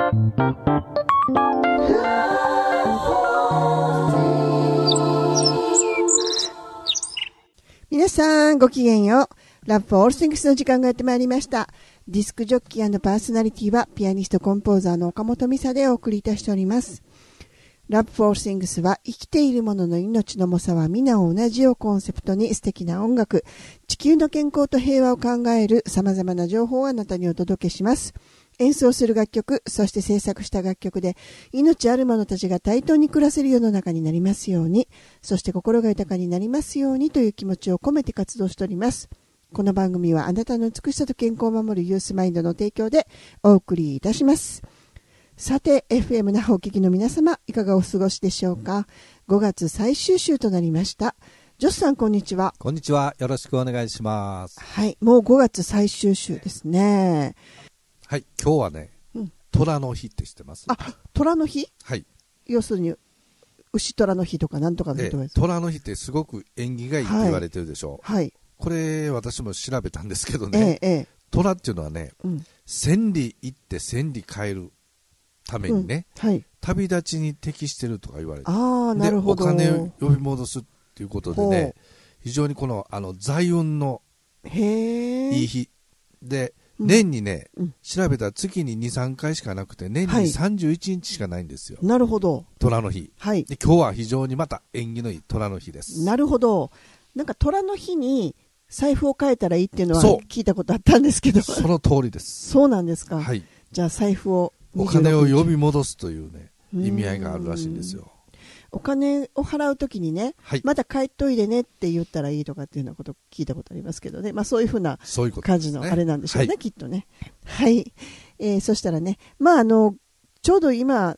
皆さんごきげんよう。ラブフォーオールシングスの時間がやってまいりました。ディスクジョッキー&パーソナリティはピアニストコンポーザーの岡本美沙でお送りいたしております。ラブフォーオールシングスは生きているものの命の重さは皆同じをコンセプトに素敵な音楽、地球の健康と平和を考える様々な情報をあなたにお届けします。演奏する楽曲、そして制作した楽曲で命ある者たちが対等に暮らせる世の中になりますように、そして心が豊かになりますようにという気持ちを込めて活動しております。この番組はあなたの美しさと健康を守るユースマインドの提供でお送りいたします。さて FM 那覇お聞きの皆様、いかがお過ごしでしょうか。5月最終週となりました。ジョスさんこんにちは。 こんにちは、よろしくお願いします。 はい、もう5月最終週ですね。 はい、今日はね、虎の日って知ってます？ あ、虎の日？ はい。 要するに牛虎の日とかなんとかの日とかです。 虎の日ってすごく縁起がいいって言われてるでしょ。 はい。 これ私も調べたんですけどね、虎っていうのはね、千里行って千里帰るためにね、旅立ちに適してるとか言われて、 なるほど。 でお金を呼び戻すっていうことでね、非常にこの財運のいい日で、年にね、調べたら月に 2,3 回しかなくて年に31日しかないんですよ。 なるほど。 虎の日、で今日は非常にまた縁起のいい虎の日です。 なるほど。なんか虎の日に財布を変えたらいいっていうのは聞いたことあったんですけど、 その通りです。 そうなんですか。 はい。 じゃあ財布をお金を呼び戻すというね、意味合いがあるらしいんですよ。 お金を払うときにね、まだ帰っといでねって言ったらいいとかっていうようなこと聞いたことありますけどね、まあそういうふうな感じのあれなんでしょうね、きっとね。はい。そしたらね、まあちょうど今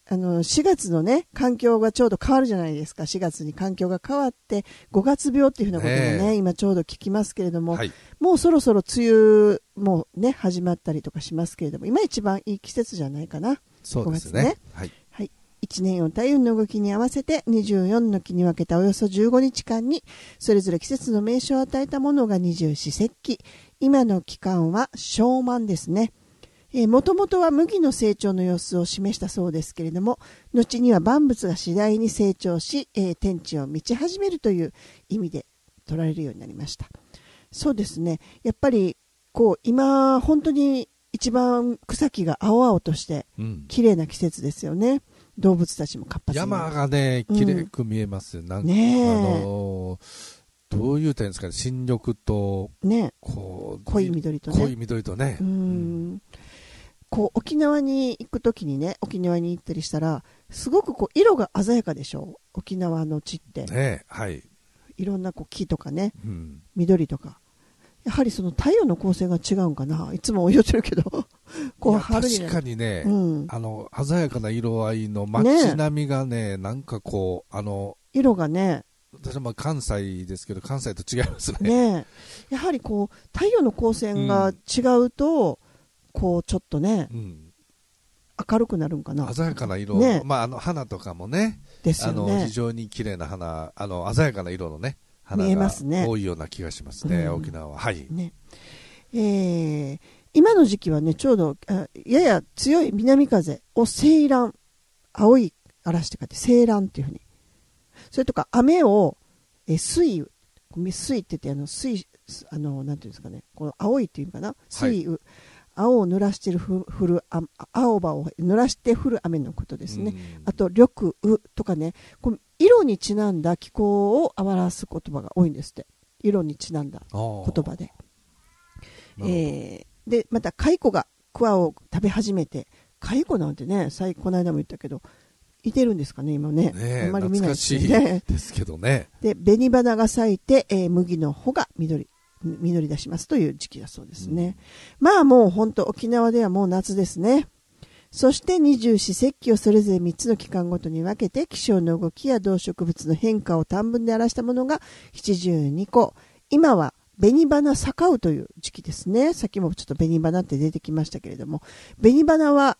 4月のね環境がちょうど変わるじゃないですか。4月に環境が変わって5月病っていうふうなこともね、今ちょうど聞きますけれども、もうそろそろ梅雨もね始まったりとかしますけれども、今一番いい季節じゃないかな。 そうですね。はい。 1年を太陽の動きに合わせて24の期に分けたおよそ15日間にそれぞれ季節の名称を与えたものが二十四節気。今の期間は小満ですね。もともとは麦の成長の様子を示したそうですけれども、後には万物が次第に成長し、天地を満ち始めるという意味で取られるようになりました。そうですね。やっぱりこう今本当に一番草木が青々として綺麗な季節ですよね。動物たちも活発に。 山がね綺麗く見えますよ。なんかどういう点ですかね、新緑と、こう濃い緑とね。 濃い緑とね。 こう沖縄に行くときにね、沖縄に行ったりしたらすごくこう色が鮮やかでしょ。沖縄の地ってね、はい、いろんなこう木とかね、緑とか、やはりその太陽の光線が違うんかな。いつも言ってるけどこう春に、 確かにね、鮮やかな色合いの街並みがね、なんかこう色がね、 私は関西ですけど関西と違いますね。 やはりこう太陽の光線が違うと、こうちょっとね、明るくなるんかな。 鮮やかな色、まあ花とかもね、 ですよね。 非常に綺麗な花、鮮やかな色のね花が多いような気がしますね、沖縄は。はい。 今の時期はね、ちょうどやや強い南風を西蘭、青い嵐って書いて西蘭っていうふうに。それとか雨を水って言って水なんていうんですかね、この青いっていうのかな、水雨、青を濡らして降る青葉を濡らして降る雨のことですね。あと緑雨とかね、この色にちなんだ気候を表す言葉が多いんですって。色にちなんだ言葉で。でまた蚕が桑を食べ始めて、蚕なんてね、この間も言ったけどいてるんですかね今ね。あんまり見ないですね。 懐かしいですけどね。 で紅花が咲いて、麦の穂が実り出しますという時期だそうですね。まあもう本当沖縄ではもう夏ですね。そして二十四節気をそれぞれ3つの期間ごとに分けて気象の動きや動植物の変化を短文で表したものが72個。今は紅花咲うという時期ですね。さっきもちょっと紅花って出てきましたけれども、紅花は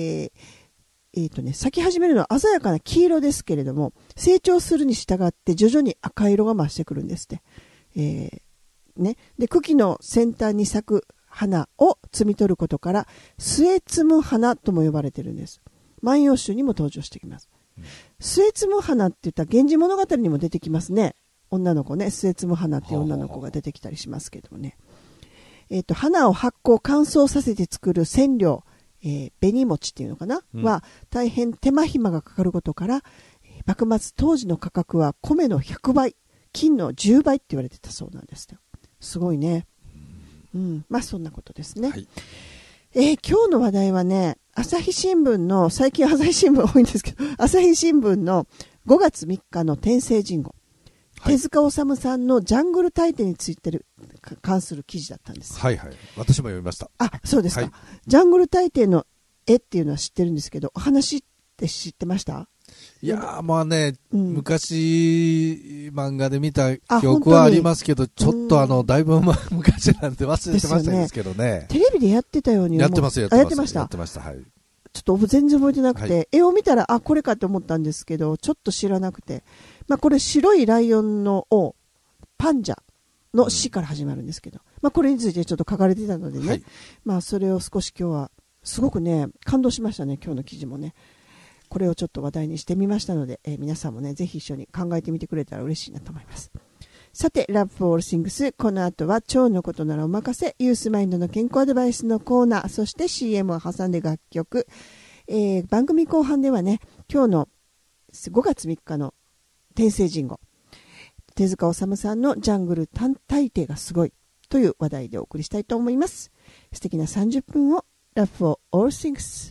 咲き始めるのは鮮やかな黄色ですけれども、成長するに従って徐々に赤色が増してくるんですって。で茎の先端に咲く花を摘み取ることから末摘む花とも呼ばれているんです。万葉集にも登場してきます。末摘む花って言ったら源氏物語にも出てきますね。女の子ね、末摘む花っていう女の子が出てきたりしますけどもね。花を発酵乾燥させて作る染料、紅餅っていうのかな、は大変手間暇がかかることから、幕末当時の価格は米の100倍、金の10倍って言われてたそうなんですよ。すごいね。まあそんなことですね。はい、今日の話題はね、朝日新聞の、最近朝日新聞多いんですけど、朝日新聞の5月3日の天聖人語、はい、手塚治虫さんのジャングル大帝について関する記事だったんです。 はいはい。私も読みました。 あ、そうですか。 はい、 ジャングル大帝の絵っていうのは知ってるんですけど、お話って知ってました？ いやー、まあね、昔漫画で見た記憶はありますけど、ちょっとだいぶ昔なんで忘れてましたんですけどね。 テレビでやってたようにやってます、やってました。やってました、はい。 ちょっと全然覚えてなくて、はい、絵を見たら、これかって思ったんですけど、ちょっと知らなくて。まあこれ白いライオンの王、パンジャの詩から始まるんですけど、まあこれについてちょっと書かれてたのでね、はい、まあそれを少し今日は、すごくね、感動しましたね、今日の記事もね。これをちょっと話題にしてみましたので、皆さんもね、ぜひ一緒に考えてみてくれたら嬉しいなと思います。さて、Love for All Things、この後は腸のことならお任せ、ユースマインドの健康アドバイスのコーナー、そして CM を挟んで楽曲、番組後半ではね、今日の5月3日の天聖人語、手塚治虫さんのジャングル大帝がすごいという話題でお送りしたいと思います。素敵な30分を Love for All Things。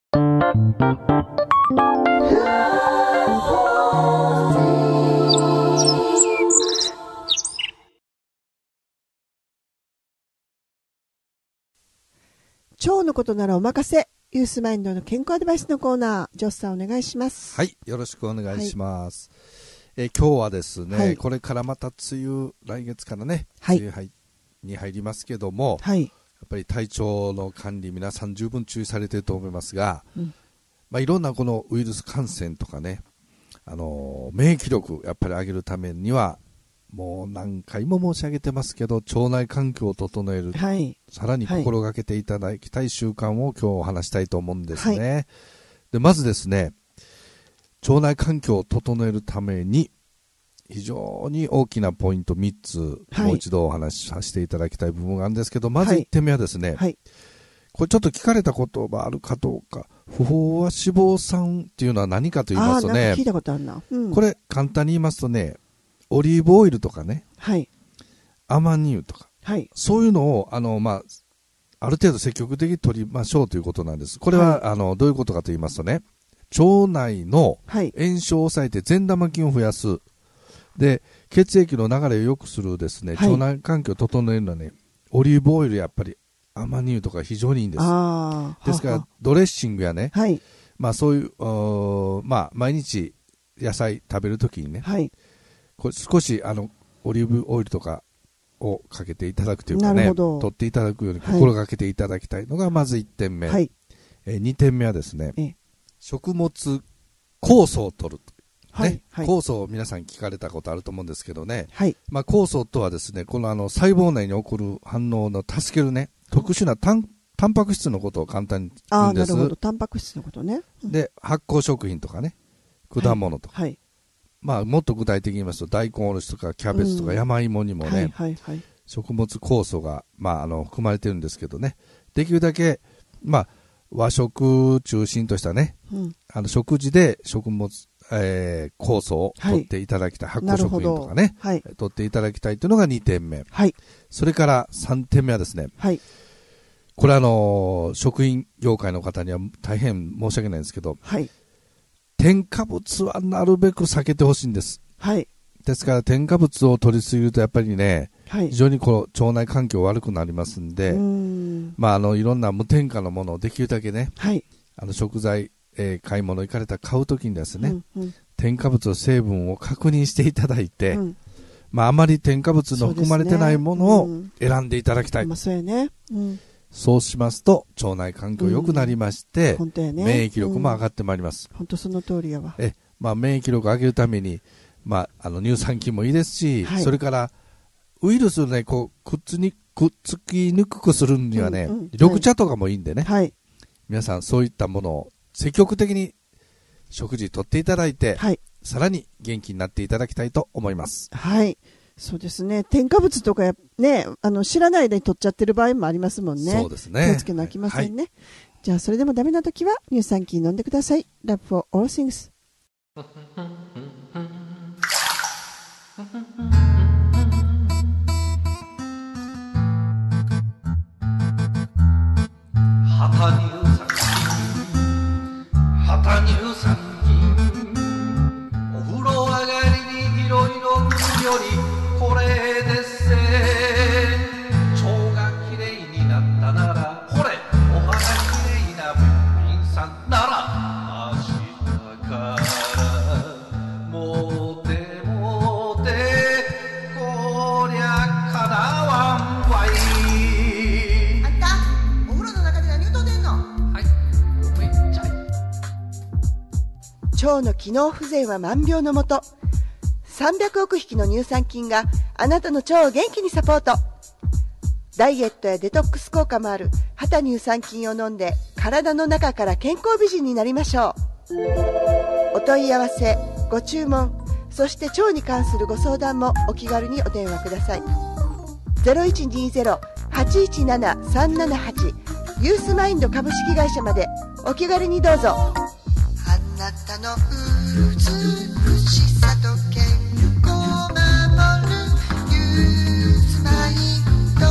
腸のことならお任せ、ユースマインドの健康アドバイスのコーナー、ジョスさんお願いします。 はい、よろしくお願いします。はい、今日はですね、はい、これからまた梅雨、来月からね、梅雨に入りますけども、はい、やっぱり体調の管理皆さん十分注意されていると思いますが、いろんなこのウイルス感染とかね、免疫力やっぱり上げるためにはもう何回も申し上げてますけど、腸内環境を整える、はい、さらに心がけていただきたい習慣を今日お話したいと思うんですね。はい、でまずですね、腸内環境を整えるために非常に大きなポイント3つ、もう一度お話しさせていただきたい部分があるんですけど、まず1点目はですね、これちょっと聞かれたことがあるかどうか、不飽和脂肪酸っていうのは何かと言いますとね、 なんか聞いたことあるな、 これ簡単に言いますとね、オリーブオイルとかね、アマニ油とか、そういうのをある程度積極的に取りましょうということなんです。これは、どういうことかと言いますとね、腸内の炎症を抑えて善玉菌を増やす、で血液の流れを良くするですね、腸内環境を整えるのはね、オリーブオイルやっぱりアマニ油とか非常にいいんです。ですからドレッシングやね、そういう毎日野菜食べるときにね、これ少しオリーブオイルとかをかけていただくというかね、取っていただくように心がけていただきたいのがまず1点目、2点目はですね、食物酵素を取る、酵素を皆さん聞かれたことあると思うんですけどね、酵素とはですね、この細胞内に起こる反応の助けるね、特殊なタンパク質のことを簡単に言うんです。 なるほど、タンパク質のことね。 で発酵食品とかね、果物とか、もっと具体的に言いますと大根おろしとかキャベツとか山芋にもね、食物酵素が、含まれてるんですけどね、できるだけ、和食中心としたね、食事で食物、酵素を取っていただきたい、発酵食品とかね、取っていただきたいというのが2点目、それから3点目はですね、これ食品業界の方には大変申し訳ないんですけど、添加物はなるべく避けてほしいんです。ですから添加物を取りすぎるとやっぱりね、非常にこの腸内環境悪くなりますんで、いろんな無添加のものをできるだけね、食材、買い物行かれたら買うときにですね、添加物の成分を確認していただいて、あまり添加物の含まれてないものを選んでいただきたい。そうしますと腸内環境良くなりまして、免疫力も上がってまいります。 本当その通りやわ。 免疫力を上げるために、乳酸菌もいいですし、それからウイルスね、くっつきくっつきにくくするにはね、緑茶とかもいいんでね、はい、皆さんそういったものを積極的に食事とっていただいて、はい、さらに元気になっていただきたいと思います。 はい、そうですね。添加物とかね、知らない間に取っちゃってる場合もありますもんね。 そうですね。 気をつけなきゃいけませんね。はい、じゃあそれでもダメな時は乳酸菌飲んでください。Love for all things。 旗乳酸菌、お風呂上がりにいろいろ塗るよりこれでっせ。腸がきれいになったならほれ、お肌きれいなべっぴんさんなら明日からもてもて、こりゃかなわんわい。 あんたお風呂の中で何歌うてんの？ はい、めっちゃ腸の機能不全は万病のもと。300億匹の乳酸菌があなたの腸を元気にサポート。ダイエットやデトックス効果もある旗乳酸菌を飲んで体の中から健康美人になりましょう。お問い合わせ、ご注文、そして腸に関するご相談もお気軽にお電話ください。0120-817-378 ユースマインド株式会社までお気軽にどうぞ。 あなたの美しさと健康を守るユースマインド。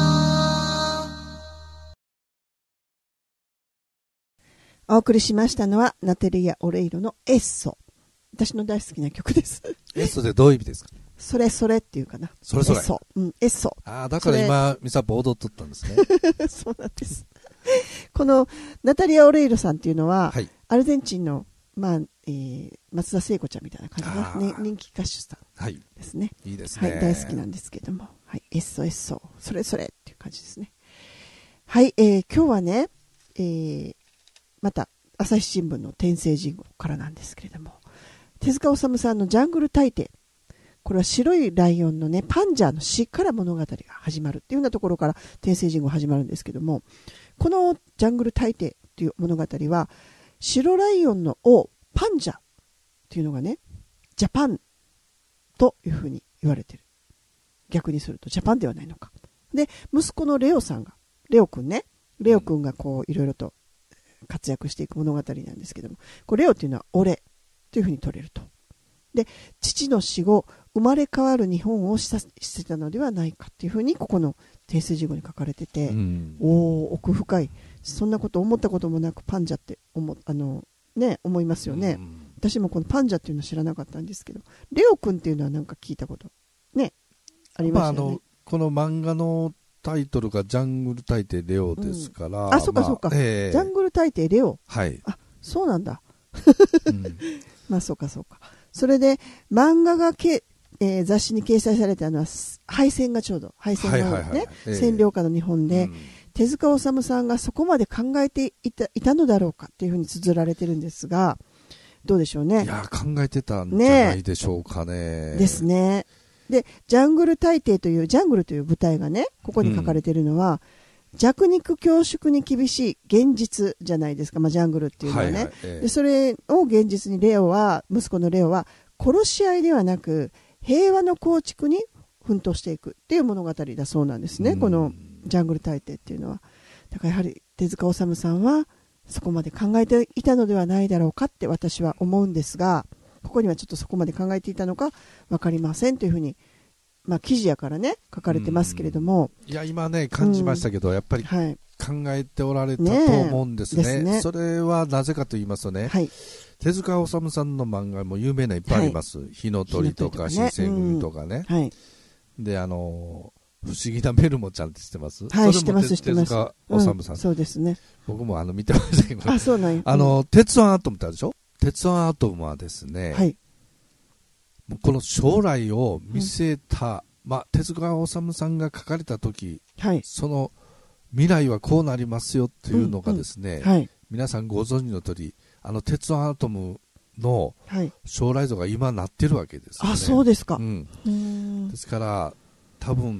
お送りしましたのはナテリア・オレイロのエッソ。私の大好きな曲です。 エッソでどういう意味ですか？ それそれっていうかな。 それそれ。 エッソ。うん、エッソ。 ああ、だから今、ミサポ踊っとったんですね。 そうなんです。このナタリア・オレイロさんっていうのは、はい、アルゼンチンの、松田聖子ちゃんみたいな感じの、ね、人気歌手さんですね。 はい、いいですね。 はい、大好きなんですけども。はい、エッソエッソ。それそれっていう感じですね。はい、今日はね、また、朝日新聞の天聖人語からなんですけれども、手塚治虫さんのジャングル大帝。これは白いライオンのね、パンジャーの死から物語が始まるっていうようなところから天聖人語始まるんですけども、このジャングル大帝っていう物語は、白ライオンの王、パンジャーっていうのがね、ジャパンというふうに言われてる。逆にするとジャパンではないのか。で、息子のレオさんが、レオくんね、レオくんがこういろいろと活躍していく物語なんですけども、これレオっていうのは俺というふうに取れると。で、父の死後、生まれ変わる日本を示唆たのではないかっていうふうにここの天聖人語に書かれてて、奥深い。そんなこと思ったこともなくパンジャって思いますよね。私もこのパンジャっていうの知らなかったんですけど、レオ君っていうのはなんか聞いたことねありましたよね。 この漫画のタイトルがジャングル大帝レオですから、 あ、そうかそうか、ジャングル大帝レオ、 はい、 あ、そうなんだ。まあそうかそうか。それで漫画が雑誌に掲載されたのは敗戦がちょうど敗戦のね、占領下の日本で、手塚治虫さんがそこまで考えていたのだろうかっていうふうに綴られてるんですが、どうでしょうね。 いや考えてたんじゃないでしょうかね。 ですね。でジャングル大帝というジャングルという舞台がねここに書かれているのは、弱肉強食に厳しい現実じゃないですか、ジャングルっていうのはね、でそれを現実に息子のレオは殺し合いではなく平和の構築に奮闘していくっていう物語だそうなんですね、このジャングル大帝っていうのは。だからやはり手塚治虫さんはそこまで考えていたのではないだろうかって私は思うんですが、ここにはちょっとそこまで考えていたのか分かりませんというふうに、記事やからね書かれてますけれども、 いや今ね感じましたけど、やっぱり考えておられたと思うんですね。それはなぜかと言いますとね、手塚治虫さんの漫画も有名ないっぱいあります、火の鳥とか新選組とかね、で不思議なメルモちゃんって知ってます？ はい、知ってます、知ってます。 手塚治虫さん、 そうですね。 僕も見てましたけど、 あ、そうなんや。 鉄腕アトムってあるでしょ？鉄腕アトムはですね、この将来を見据えた、手塚治虫さんが書かれた時、その未来はこうなりますよっていうのがですね、皆さんご存知の通り、鉄腕アトムの将来像が今なってるわけですよね。 あ、そうですか。 ですから多分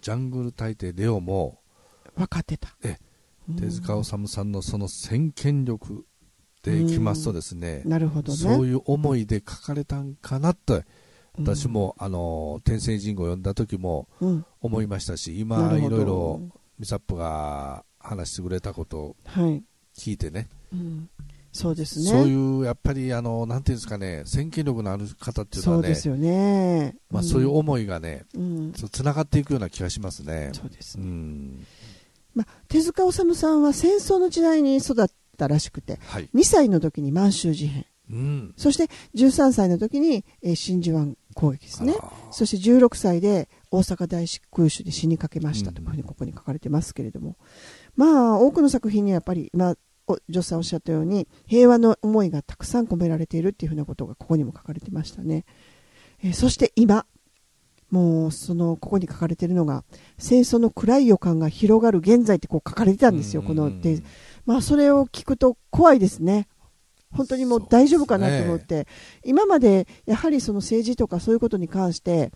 ジャングル大帝レオも分かってた。 手塚治虫さんのその先見力でいきますとですね、 なるほどね、 そういう思いで書かれたんかなと、私も天聖人語を読んだ時も思いましたし、今いろいろミサップが話してくれたことを聞いてね、 そうですね、 そういうやっぱりなんていうんですかね、先見力のある方っていうのはね、 そうですよね、 そういう思いがね、つながっていくような気がしますね。 そうですね、手塚治虫さんは戦争の時代に育ったらしくて、2歳の時に満州事変、そして13歳の時に真珠湾攻撃ですね。そして16歳で大阪大空襲で死にかけましたというふうにここに書かれてますけれども、多くの作品にはやっぱり今ジョスさんおっしゃったように平和の思いがたくさん込められているっていうふうなことがここにも書かれてましたね。そして今もうここに書かれているのが戦争の暗い予感が広がる現在ってこう書かれてたんですよ。こので、それを聞くと怖いですね。本当にもう大丈夫かなと思って、今までやはりその政治とかそういうことに関して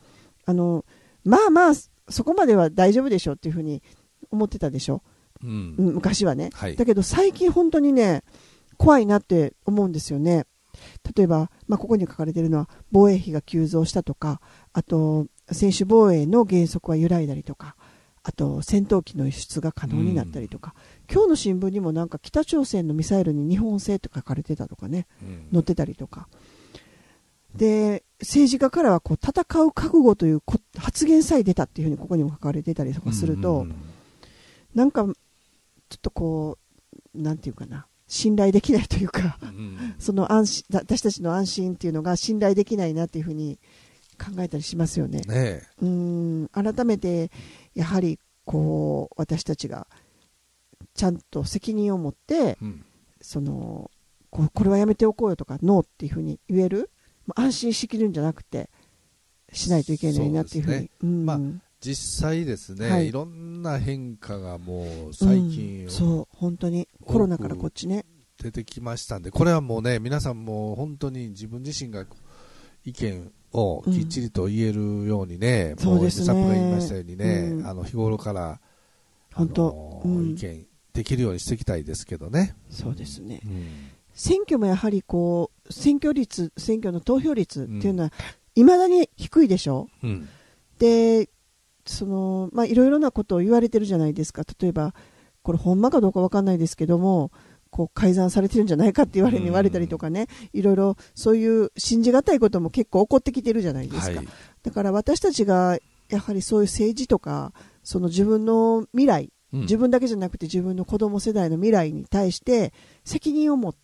そこまでは大丈夫でしょっていうふうに思ってたでしょ、昔はね、だけど最近本当にね怖いなって思うんですよね。例えば、ここに書かれているのは防衛費が急増したとか、あと専守防衛の原則は揺らいだりとか、あと戦闘機の輸出が可能になったりとか、今日の新聞にもなんか北朝鮮のミサイルに日本製と書かれてたとかね、載ってたりとかで、政治家からはこう戦う覚悟という発言さえ出たっていうふうにここにも書かれてたりとかすると、なんかちょっとこうなんていうかな、信頼できないというか、その私たちの安心っていうのが信頼できないなっていうふうに考えたりしますよね。改めてやはりこう私たちがちゃんと責任を持って、これはやめておこうよとかノーっていうふうに言える、安心しきるんじゃなくてしないといけないなっていうふうに、 実際ですね、いろんな変化がもう最近、 そう本当にコロナからこっちね出てきましたんで、これはもうね皆さんも本当に自分自身が意見をきっちりと言えるようにね、もうミサップが言いましたようにね、日頃から本当、 意見できるようにしていきたいですけどね。 そうですね、選挙もやはりこう選挙の投票率っていうのは未だに低いでしょ、でいろいろなことを言われてるじゃないですか。例えばこれほんまかどうか分かんないですけども、こう改ざんされてるんじゃないかって言われたりとかね、いろいろそういう信じがたいことも結構起こってきてるじゃないですか、だから私たちがやはりそういう政治とかその自分の未来、自分だけじゃなくて自分の子供世代の未来に対して責任を持って、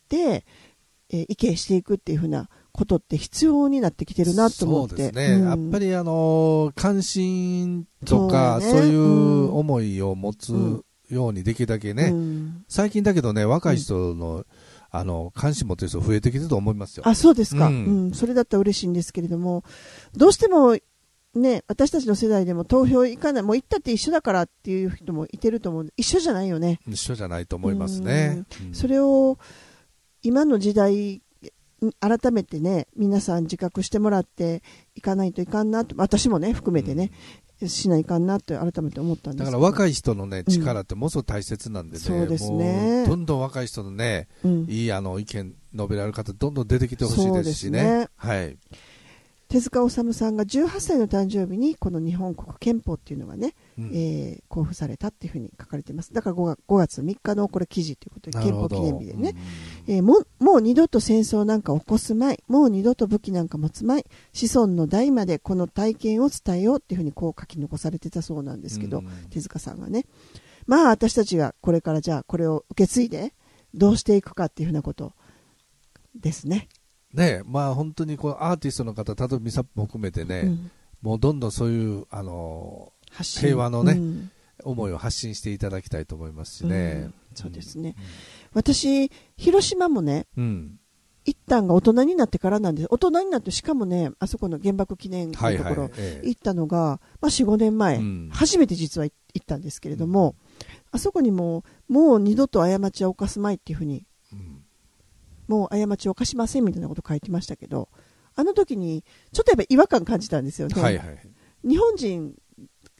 意見していくっていうふうなことって必要になってきてるなと思って。 そうですね、やっぱり関心とかそういう思いを持つようにできるだけね、最近だけどね若い人の、関心持ってる人増えてきてると思いますよ。 そうですか、それだったら嬉しいんですけれども、どうしてもね、私たちの世代でも投票行かない、もう行ったって一緒だからっていう人もいてると思う。一緒じゃないよね。 一緒じゃないと思いますね。 それを今の時代改めてね皆さん自覚してもらっていかないといかんなと、私もね含めてね、しないかんなと改めて思ったんですけど、 だから若い人のね力ってものすごく大切なんでね、 そうですね、 もうどんどん若い人のね、いい意見述べられる方どんどん出てきてほしいですしね。手塚治虫さんが18歳の誕生日にこの日本国憲法っていうのがね、公布されたっていうふうに書かれています。だから5月3日のこれ記事ということで憲法記念日でね、もう二度と戦争なんか起こすまい、もう二度と武器なんか持つまい、子孫の代までこの体験を伝えようっていうふうにこう書き残されてたそうなんですけど、手塚さんがね、私たちがこれからじゃあこれを受け継いでどうしていくかっていうふうなことですね。 本当にこのアーティストの方、例えばミサップも含めてね、もうどんどんそういう平和のね、思いを発信していただきたいと思いますしね。 そうですね、私広島もね、行ったんが大人になってからなんです。大人になってしかもねあそこの原爆記念のところ行ったのが、4、5年前、初めて実は行ったんですけれども、あそこにもう二度と過ちは犯すまいっていうふうに、もう過ちを犯しませんみたいなこと書いてましたけど、あの時にちょっとやっぱり違和感感じたんですよね。日本人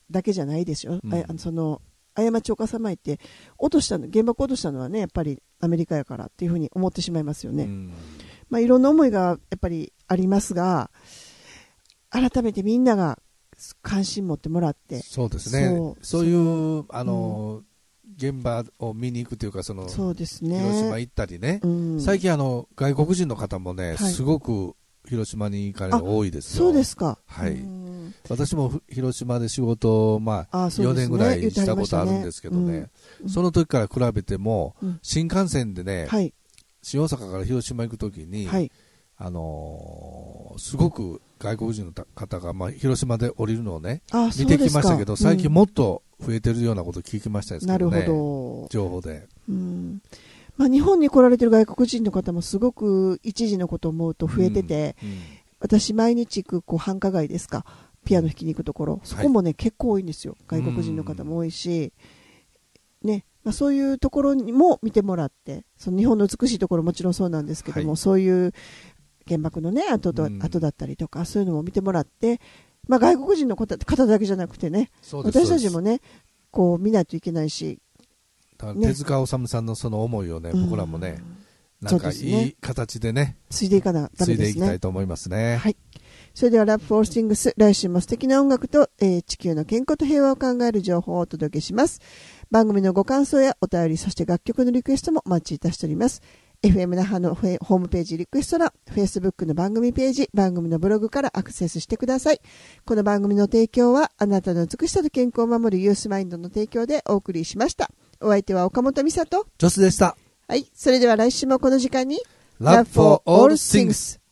だけじゃないでしょ。過ちを犯さないって原爆落としたのはね、やっぱりアメリカやからっていうふうに思ってしまいますよね。いろんな思いがやっぱりありますが、改めてみんなが関心持ってもらって、 そうですね。そういう現場を見に行くというか、 そうですね、 広島行ったりね、最近外国人の方もね、すごく広島に行かれるの多いですよ。 そうですか。 はい。私も広島で仕事を4年ぐらいしたことあるんですけどね、その時から比べても、新幹線でね、新大阪から広島行くときに、すごく外国人の方が、広島で降りるのをね、見てきましたけど、最近もっと増えてるようなことを聞きましたですけどね。なるほど。情報で。 日本に来られてる外国人の方もすごく一時のことを思うと増えてて、私毎日行く繁華街ですか、ピアノ弾きに行くところ、そこもね、結構多いんですよ。外国人の方も多いし、ね、そういうところにも見てもらって、その日本の美しいところもちろんそうなんですけども、そういう原爆のね、後だったりとか、そういうのも見てもらって、外国人の方だけじゃなくてね、私たちもね、こう見ないといけないし、 手塚治虫さんのその思いをね、僕らもね、なんかいい形でね、 継いでいかなダメですね。 継いでいきたいと思いますね。 はい。それではLove for Things、来週も素敵な音楽と、地球の健康と平和を考える情報をお届けします。番組のご感想やお便り、そして楽曲のリクエストもお待ちいたしております。FM 那覇のホームページリクエスト欄、Facebook の番組ページ、番組のブログからアクセスしてください。この番組の提供は、あなたの美しさと健康を守るユースマインドの提供でお送りしました。お相手は岡本美里、 ジョスでした。 はい。それでは来週もこの時間に Love for all things